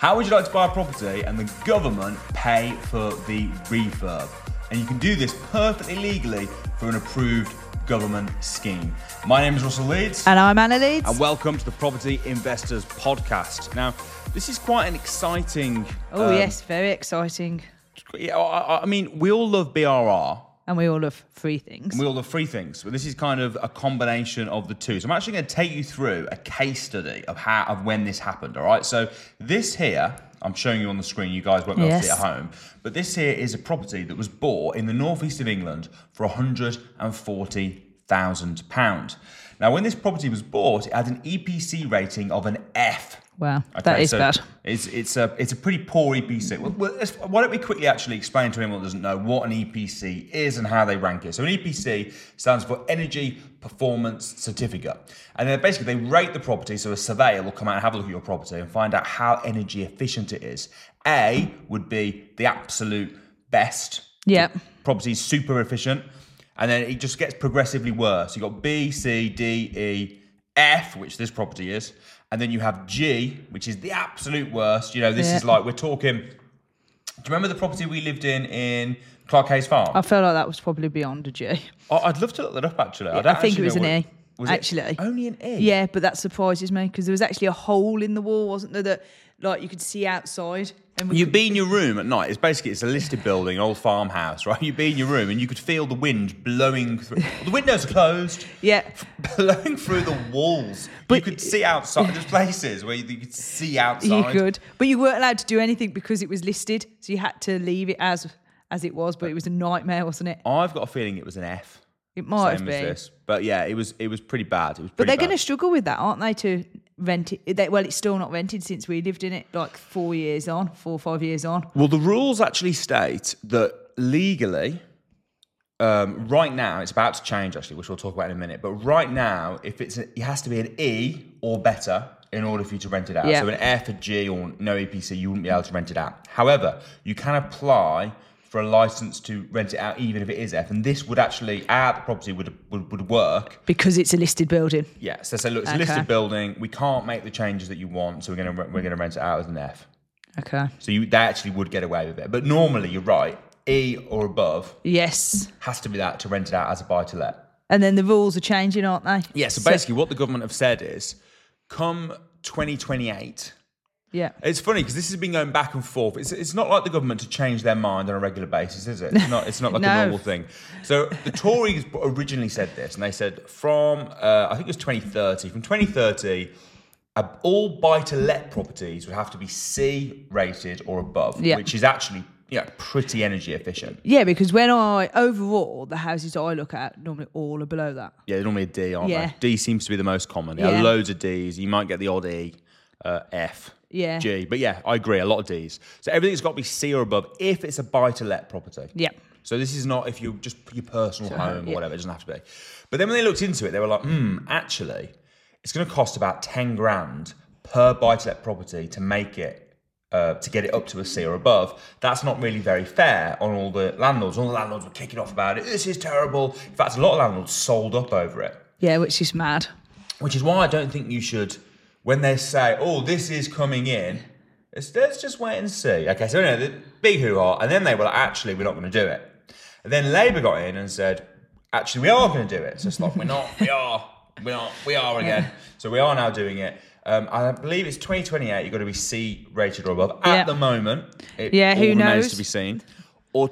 How would you like to buy a property and the government pay for the refurb? And you can do this perfectly legally through an approved government scheme. My name is Russell Leeds. And I'm Anna Leeds. And welcome to the Property Investors Podcast. Now, this is quite an exciting... yes, very exciting. I mean, we all love BRR. And we all love free things. We all love free things. But this is kind of a combination of the two. So I'm actually going to take you through a case study of when this happened, all right? So this here, I'm showing you on the screen. You guys won't be able to see it at home. But this here is a property that was bought in the northeast of England for £140,000. Now, when this property was bought, it had an EPC rating of an F. Wow, that is bad. It's a pretty poor EPC. Why don't we quickly actually explain to anyone that doesn't know what an EPC is and how they rank it. So an EPC stands for Energy Performance Certificate. And then basically they rate the property, so a surveyor will come out and have a look at your property and find out how energy efficient it is. A would be the absolute best. Yeah. Property's super efficient. And then it just gets progressively worse. You've got B, C, D, E, F, which this property is. And then you have G, which is the absolute worst. You know, this is like, we're talking... Do you remember the property we lived in Clark Hayes Farm? I felt like that was probably beyond a G. I'd love to look that up, actually. I think it was an E, actually. Only an E? Yeah, but that surprises me because there was actually a hole in the wall, wasn't there, that like you could see outside. And you'd be in your room at night. It's a listed building, an old farmhouse, right? You'd be in your room and you could feel the wind blowing through. Well, the windows are closed. Yeah. Blowing through the walls. But you could see outside. There's places where you could see outside. You could. But you weren't allowed to do anything because it was listed. So you had to leave it as it was. But it was a nightmare, wasn't it? I've got a feeling it was an F. It might have been. This. But yeah, it was pretty bad. But they're going to struggle with that, aren't they, to rent it? Well, it's still not rented since we lived in it like 4 or 5 years on. Well, the rules actually state that legally, right now, it's about to change actually, which we'll talk about in a minute. But right now, it has to be an E or better in order for you to rent it out. Yeah. So an F, a G, or no EPC, you wouldn't be able to rent it out. However, you can apply for a license to rent it out, even if it is F. And this would actually, the property would work. Because it's a listed building. Yeah, so they say, look, it's a listed building. We can't make the changes that you want, so we're going to rent it out as an F. Okay. So they actually would get away with it. But normally, you're right, E or above. Yes. Has to be that to rent it out as a buy-to-let. And then the rules are changing, aren't they? Yeah, so basically what the government have said is, come 2028... Yeah, it's funny because this has been going back and forth. It's not like the government to change their mind on a regular basis, is it? It's not like a normal thing. So the Tories originally said this, and they said from I think it was 2030. From 2030, all buy-to-let properties would have to be C rated or above, which is actually pretty energy efficient. Yeah, because overall the houses I look at normally all are below that. Yeah, they're normally a D, aren't they? D seems to be the most common. There are loads of Ds. You might get the odd E, F. Yeah. G. But yeah, I agree, a lot of Ds. So everything's got to be C or above if it's a buy-to-let property. Yeah. So this is not if you just your personal home or whatever, it doesn't have to be. But then when they looked into it, they were like, actually, it's going to cost about 10 grand per buy-to-let property to make it, to get it up to a C or above. That's not really very fair on all the landlords. All the landlords were kicking off about it. This is terrible. In fact, a lot of landlords sold up over it. Yeah, which is mad. Which is why I don't think you should... When they say, this is coming in, let's just wait and see. Okay, so the big hoo-ha, and then they were like, actually, we're not going to do it. And then Labour got in and said, actually, we are going to do it. So it's like, we are again. So we are now doing it. I believe it's 2028, you've got to be C rated or above. At the moment, it all who remains knows? to be seen. Or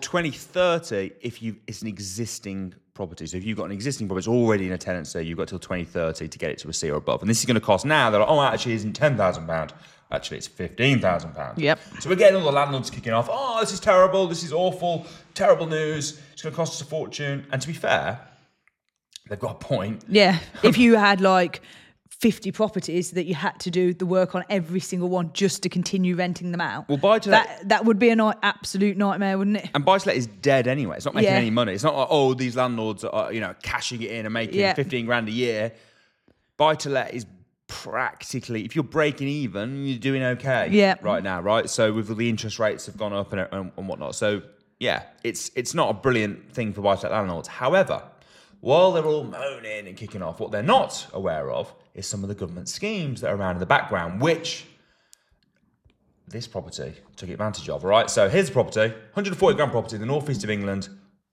2030 if it's an existing property. So if you've got an existing property, it's already in a tenancy, you've got till 2030 to get it to a C or above. And this is going to cost now, they're like, actually, it isn't £10,000. Actually, it's £15,000. Yep. So we're getting all the landlords kicking off, this is terrible, this is awful, terrible news, it's going to cost us a fortune. And to be fair, they've got a point. Yeah. If you had like 50 properties that you had to do the work on every single one just to continue renting them out. Well, buy-to-let... That would be an absolute nightmare, wouldn't it? And buy-to-let is dead anyway. It's not making any money. It's not like, these landlords are, cashing it in and making 15 grand a year. Buy-to-let is practically, if you're breaking even, you're doing okay right now, right? So with the interest rates have gone up and whatnot. So, yeah, it's not a brilliant thing for buy-to-let landlords. However, while they're all moaning and kicking off, what they're not aware of is some of the government schemes that are around in the background, which this property took advantage of. All right, so here's the property, 140 grand property in the northeast of England,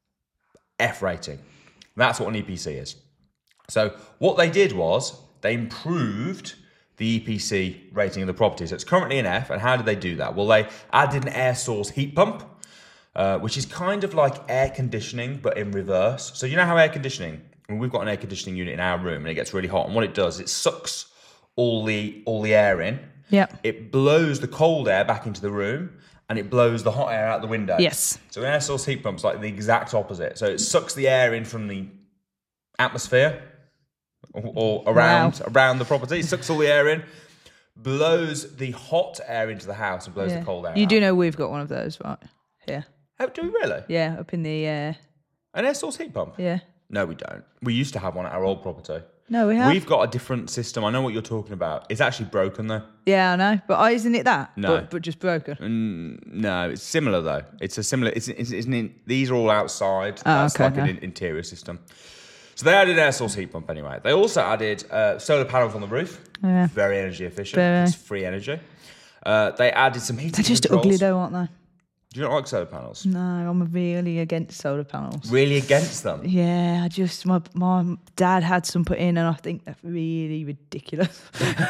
F rating. That's what an EPC is. So what they did was they improved the EPC rating of the property. So it's currently an F, and how did they do that? Well, they added an air source heat pump, which is kind of like air conditioning, but in reverse. So you know how air conditioning, we've got an air conditioning unit in our room and it gets really hot, and what it does, it sucks all the air in. Yeah. It blows the cold air back into the room and it blows the hot air out the window. Yes. So an air source heat pump's like the exact opposite. So it sucks the air in from the atmosphere or around the property. It sucks all the air in, blows the hot air into the house and blows the cold air out. You do know we've got one of those, right? Yeah. Oh, do we really? Yeah, up in the... An air source heat pump? Yeah. No, we don't. We used to have one at our old property. No, we have. We've got a different system. I know what you're talking about. It's actually broken though. Yeah, I know. But isn't it that? No. But just broken. No, it's similar though. It's a similar. These are all outside. That's okay, like an interior system. So they added air source heat pump anyway. They also added solar panels on the roof. Yeah. Very energy efficient. Very. It's free energy. They added some heating They're just controls. ugly though, aren't they? Do you not like solar panels? No, I'm really against solar panels. Really against them? Yeah, I just my dad had some put in, and I think they're really ridiculous.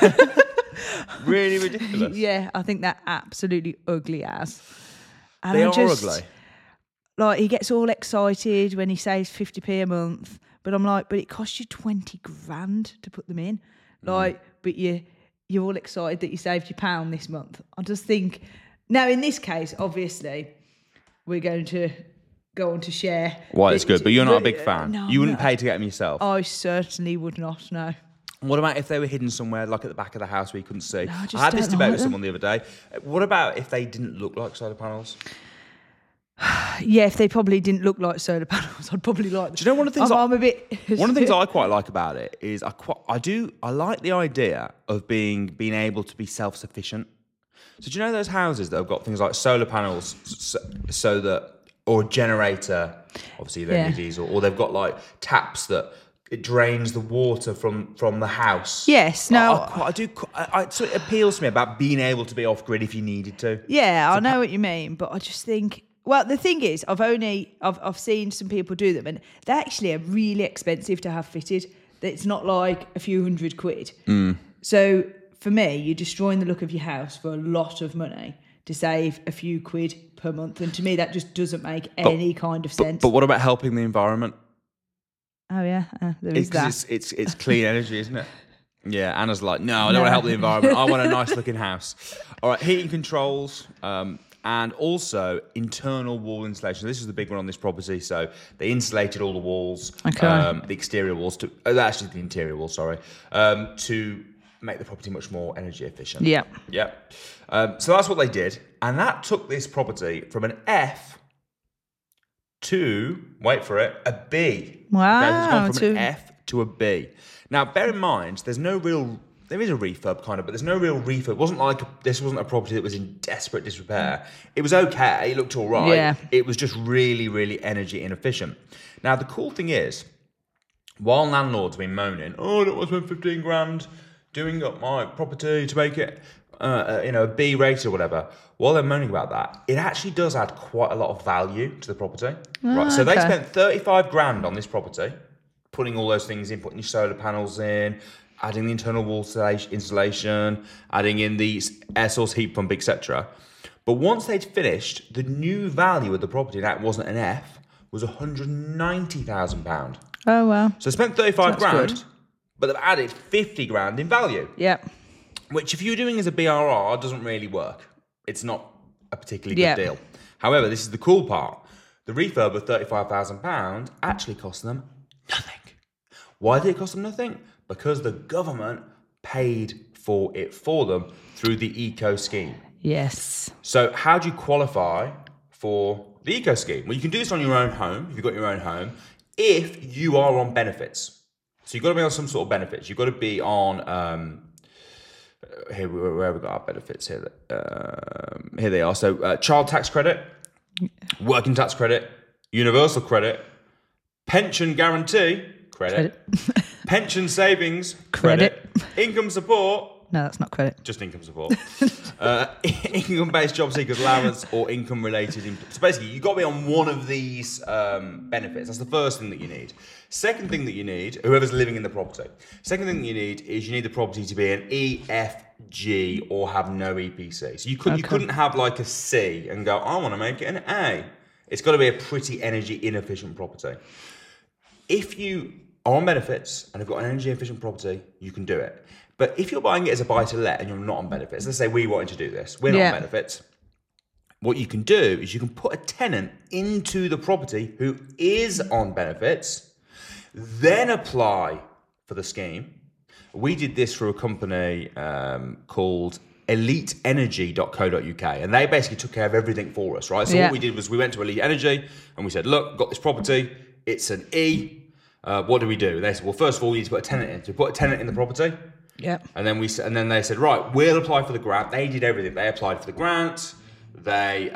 Really ridiculous. Yeah, I think they're absolutely ugly as. And They I are just, ugly. Like, he gets all excited when he saves 50p a month, but I'm like, but it costs you 20 grand to put them in. Like, but you're all excited that you saved your £1 this month. I just think. Now, in this case, obviously, we're going to go on to share. Well, it's good, but you're not a big fan. No, You wouldn't pay to get them yourself. I certainly would not, no. What about if they were hidden somewhere, like at the back of the house where you couldn't see? No, I just I had this don't debate like with them. someone the other day. What about if they didn't look like solar panels? Yeah, if they probably didn't look like solar panels, I'd probably like them. Do you know one of the things? I'm a bit... One of the things I quite like about it is I like the idea of being able to be self-sufficient. So do you know those houses that have got things like solar panels, so that, or a generator, obviously they need diesel, or they've got like taps that it drains the water from the house. Yes, no. So it appeals to me about being able to be off grid if you needed to. Yeah, I know what you mean, but I just think... Well, the thing is, I've seen some people do them, and they actually are really expensive to have fitted. It's not like a few £100. So for me, you're destroying the look of your house for a lot of money to save a few quid per month, and to me, that just doesn't make any kind of sense. But what about helping the environment? Oh yeah, there is that. It's clean energy, isn't it? Yeah, Anna's like, no, I don't want to help the environment. I want a nice looking house. All right, heating controls. And also internal wall insulation. This is the big one on this property. So they insulated all the walls, the exterior walls, actually the interior walls, sorry, to make the property much more energy efficient. Yeah. Yeah. So that's what they did. And that took this property from an F to, wait for it, a B. Wow. Okay, it's gone from an F to a B. Now, bear in mind, there is a refurb kind of, but there's no real refurb. This wasn't a property that was in desperate disrepair. It was okay. It looked all right. Yeah. It was just really, really energy inefficient. Now, the cool thing is, while landlords have been moaning, oh, I don't want to spend 15 grand doing up my property to make it, a B rated or whatever, while they're moaning about that, it actually does add quite a lot of value to the property. Right. So they spent 35 grand on this property, putting all those things in, putting your solar panels in, adding the internal wall insulation, adding in the air source heat pump, etc. But once they'd finished, the new value of the property, that wasn't an F, was £190,000. Oh, wow. So they spent 35 That's grand, good. but they've added 50 grand in value. Yeah. Which, if you're doing as a BRR, doesn't really work. It's not a particularly good deal. However, this is the cool part. The refurb of £35,000 actually cost them nothing. Why did it cost them nothing? Because the government paid for it for them through the Eco Scheme. Yes. So how do you qualify for the Eco Scheme? Well, you can do this on your own home, if you've got your own home, if you are on benefits. So you've got to be on some sort of benefits. You've got to be on... Here, where have we got our benefits here? Here they are. So child tax credit, working tax credit, universal credit, pension guarantee credit. Pension savings credit, income support No, that's not credit. Just income support. Income-based job seekers allowance or income-related. So basically, you've got to be on one of these benefits. That's the first thing that you need. Second thing that you need, whoever's living in the property. Second thing that you need is you need the property to be an EFG or have no EPC. So you couldn't have like a C and go, I want to make it an A. It's got to be a pretty energy inefficient property. If you are on benefits and have got an energy efficient property, you can do it. But if you're buying it as a buy-to-let and you're not on benefits, let's say we wanted to do this, we're not on benefits. What you can do is you can put a tenant into the property who is on benefits, then apply for the scheme. We did this for a company called eliteenergy.co.uk, and they basically took care of everything for us, right? So what we did was we went to Elite Energy and we said, look, got this property, it's an E. What do we do? They said, well, first of all, we need to put a tenant in. So we put a tenant in the property. Yeah. And then they said, right, we'll apply for the grant. They did everything. They applied for the grant. They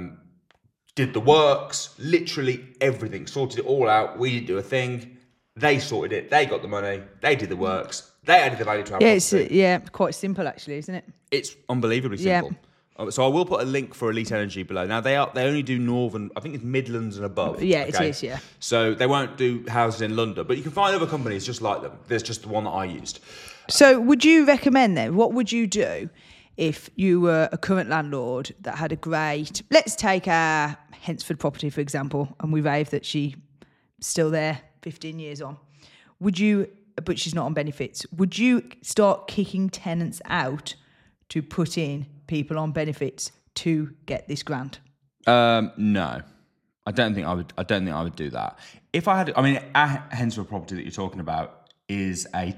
did the works, literally everything, sorted it all out. We didn't do a thing. They sorted it. They got the money. They did the works. They added the value to our property. It's quite simple actually, isn't it? It's unbelievably simple. So I will put a link for Elite Energy below. Now they only do northern, I think it's Midlands and above. Yeah, it is. Yeah. So they won't do houses in London, but you can find other companies just like them. There's just the one that I used. So would you recommend then? What would you do if you were a current landlord that had a great? Let's take our Hensford property for example, and we rave that she's still there, 15 years on. Would you? But she's not on benefits. Would you start kicking tenants out to put in people on benefits to get this grant? No, I don't think I would. I don't think I would do that. If I had, I mean, our Hensford property that you're talking about is a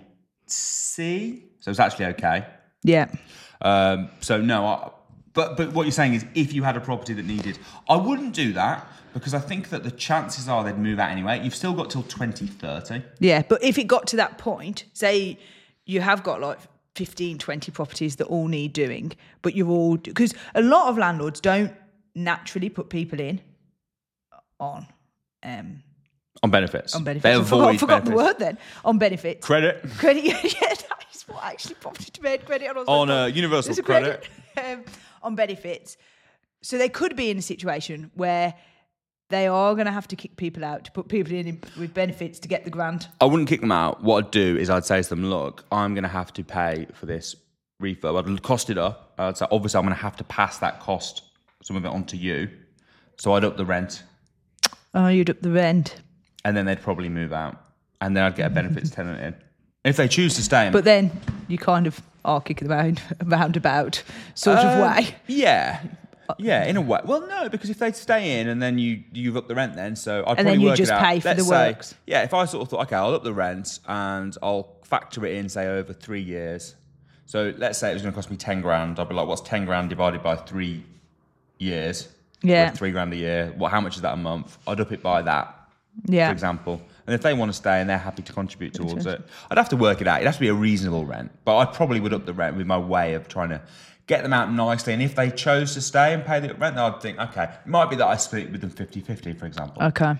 C, so it's actually okay. Yeah. So no, but what you're saying is, if you had a property that needed, I wouldn't do that because I think that the chances are they'd move out anyway. You've still got till 2030. Yeah, but if it got to that point, say you have got like 15, 20 properties that all need doing, but you're all... Because a lot of landlords don't naturally put people in on benefits. On benefits. They avoid I forgot benefits. the word then. On benefits. Credit. Yeah, that is what actually prompted to make credit. On universal credit. On benefits. So they could be in a situation where they are going to have to kick people out to put people in with benefits to get the grant. I wouldn't kick them out. What I'd do is I'd say to them, look, I'm going to have to pay for this refurb. I'd cost it up. I'd say, obviously, I'm going to have to pass that cost, some of it onto you. So I'd up the rent. Oh, you'd up the rent. And then they'd probably move out. And then I'd get a benefits tenant in. If they choose to stay in. But then you kind of are kicking them out roundabout sort of way. Yeah. Yeah, in a way. Well, no, because if they stay in and then you've up the rent then, so I'd probably then you work just it out. pay for the works. Yeah, if I sort of thought, okay, I'll up the rent and I'll factor it in, say, over 3 years. So let's say it was going to cost me 10 grand. I'd be like, what's 10 grand divided by 3 years? Yeah. 3 grand a year. Well, how much is that a month? I'd up it by that, Yeah. for example. And if they want to stay and they're happy to contribute towards it, I'd have to work it out. It'd have to be a reasonable rent. But I probably would up the rent with my way of trying to get them out nicely. And if they chose to stay and pay the rent, then I'd think, okay, it might be that I split it with them 50-50, for example. Okay.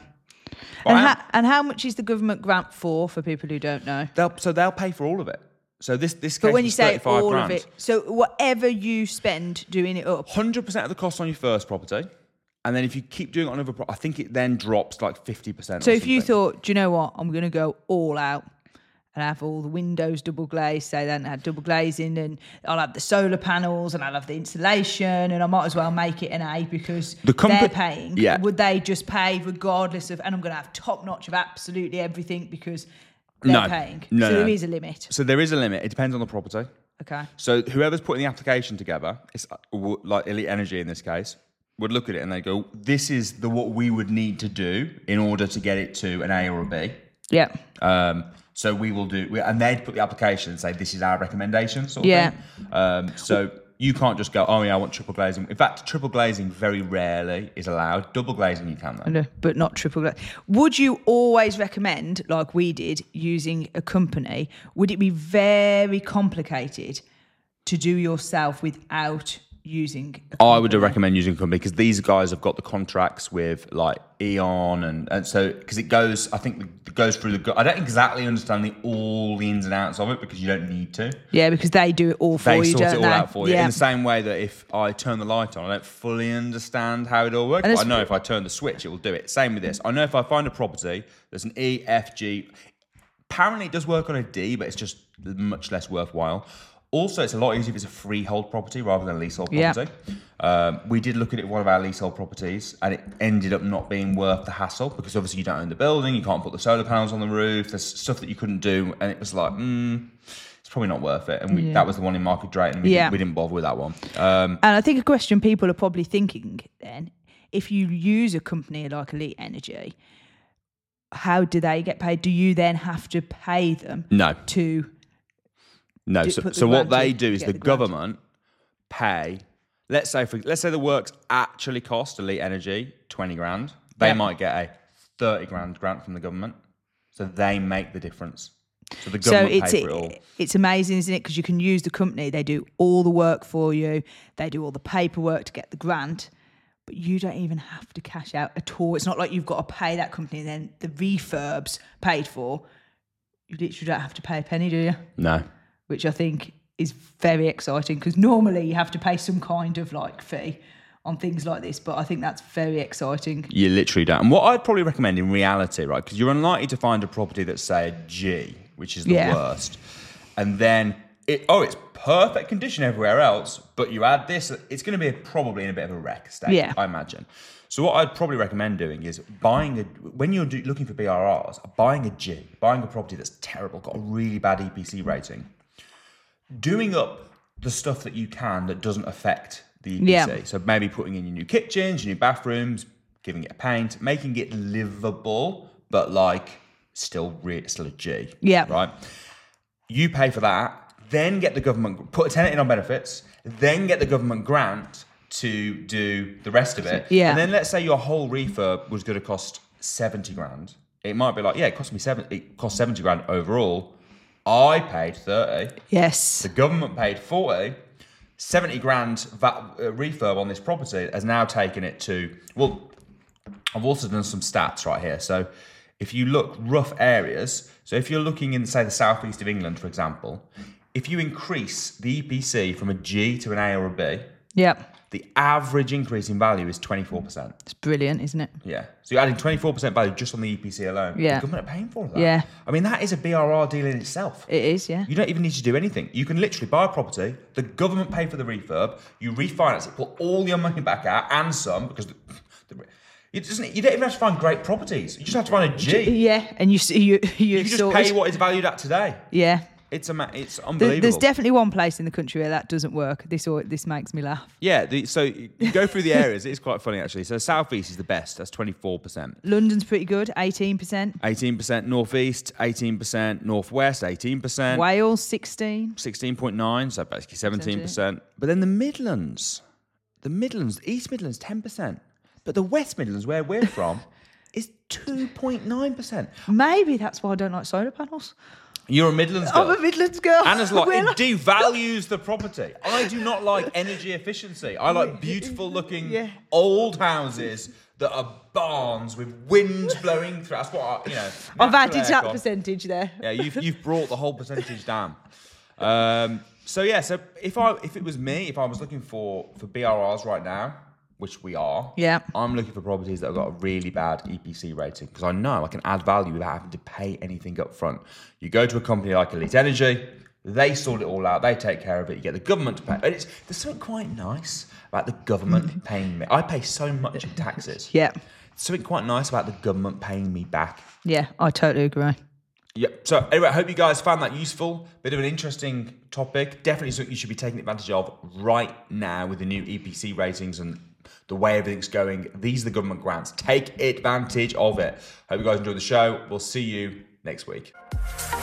And how much is the government grant for people who don't know? They'll pay for all of it. So this case But when you was say 35 all grand. of it, so whatever you spend doing it up. 100% of the cost on your first property. And then if you keep doing it on another property, I think it then drops like 50%. So if you thought, do you know what, I'm going to go all out and have all the windows double glazed, say then I had double glazing, and I'll have the solar panels and I'll have the insulation, and I might as well make it an A because they're paying. Yeah. Would they just pay regardless of, and I'm going to have top notch of absolutely everything because they're paying? No, so there is a limit. So there is a limit. It depends on the property. Okay. So whoever's putting the application together, it's like Elite Energy in this case, would look at it and they go, this is what we would need to do in order to get it to an A or a B. Yeah. So we will do, and they'd put the application and say, this is our recommendation sort of thing. So you can't just go, oh yeah, I want triple glazing. In fact, triple glazing very rarely is allowed. Double glazing you can though. No, but not triple glazing. Would you always recommend, like we did, using a company? Would it be very complicated to do yourself without using I would recommend using a company because these guys have got the contracts with like Eon and so because it goes, I think it goes through I don't exactly understand all the ins and outs of it because you don't need to. Yeah, because they do it all for you, They sort don't it all they? out for you in the same way that if I turn the light on, I don't fully understand how it all works. But I know if I turn the switch, it will do it. Same with this. I know if I find a property, there's an E, F, G. Apparently, it does work on a D, but it's just much less worthwhile. Also, it's a lot easier if it's a freehold property rather than a leasehold property. We did look at it one of our leasehold properties, and it ended up not being worth the hassle because obviously you don't own the building, you can't put the solar panels on the roof. There's stuff that you couldn't do, and it was like, it's probably not worth it. And that was the one in Market Drayton, and we didn't bother with that one. And I think a question people are probably thinking then, if you use a company like Elite Energy, how do they get paid? Do you then have to pay them? No. No. So what they do is the government pay. Let's say the works actually cost Elite Energy 20 grand. They might get a 30 grand grant from the government, so they make the difference. So the government pay for it all. It's amazing, isn't it? Because you can use the company. They do all the work for you. They do all the paperwork to get the grant. But you don't even have to cash out at all. It's not like you've got to pay that company and then the refurbs paid for. You literally don't have to pay a penny, do you? No. Which I think is very exciting because normally you have to pay some kind of like fee on things like this, but I think that's very exciting. You literally don't. And what I'd probably recommend in reality, right, because you're unlikely to find a property that's, say, a G, which is the worst, and then it's perfect condition everywhere else, but you add this, it's going to be probably in a bit of a wreck state, I imagine. So what I'd probably recommend doing is when you're looking for BRRs, buying a G, buying a property that's terrible, got a really bad EPC rating, doing up the stuff that you can that doesn't affect the EPC. Yeah. So maybe putting in your new kitchens, your new bathrooms, giving it a paint, making it livable, but like still a G. Yeah. Right? You pay for that, then get the government, put a tenant in on benefits, then get the government grant to do the rest of it. Yeah. And then let's say your whole refurb was going to cost 70 grand. It might be like, it cost 70 grand overall. I paid 30. Yes. The government paid 40. 70 grand refurb on this property has now taken it to, I've also done some stats right here. So if you look rough areas, so if you're looking in, say, the southeast of England, for example, if you increase the EPC from a G to an A or a B, the average increase in value is 24%. It's brilliant, isn't it? Yeah. So you're adding 24% value just on the EPC alone. Yeah. The government are paying for that. Yeah. I mean, that is a BRR deal in itself. It is, yeah. You don't even need to do anything. You can literally buy a property, the government pay for the refurb, you refinance it, put all your money back out and some, because you don't even have to find great properties. You just have to find a G. Yeah, and you just pay what it's valued at today. Yeah. It's unbelievable. There's definitely one place in the country where that doesn't work. This makes me laugh. Yeah, so you go through the areas. It's quite funny, actually. So South East is the best. That's 24%. London's pretty good, 18%. 18%. North East, 18%. North West, 18%. Wales, 16. 16.9, so basically 17%. But then the Midlands, East Midlands, 10%. But the West Midlands, where we're from, is 2.9%. Maybe that's why I don't like solar panels. You're a Midlands girl. I'm a Midlands girl. Anna's like, it devalues the property. I do not like energy efficiency. I like beautiful looking old houses that are barns with winds blowing through. That's what I've added that percentage there. Yeah, you've brought the whole percentage down. So if it was me, if I was looking for BRRs right now, which we are, I'm looking for properties that have got a really bad EPC rating because I know I can add value without having to pay anything up front. You go to a company like Elite Energy, they sort it all out, they take care of it, you get the government to pay. And there's something quite nice about the government paying me. I pay so much in taxes. Yeah. Something quite nice about the government paying me back. Yeah, I totally agree. Yep. So anyway, I hope you guys found that useful. Bit of an interesting topic. Definitely something you should be taking advantage of right now with the new EPC ratings and the way everything's going. These are the government grants. Take advantage of it. Hope you guys enjoyed the show. We'll see you next week.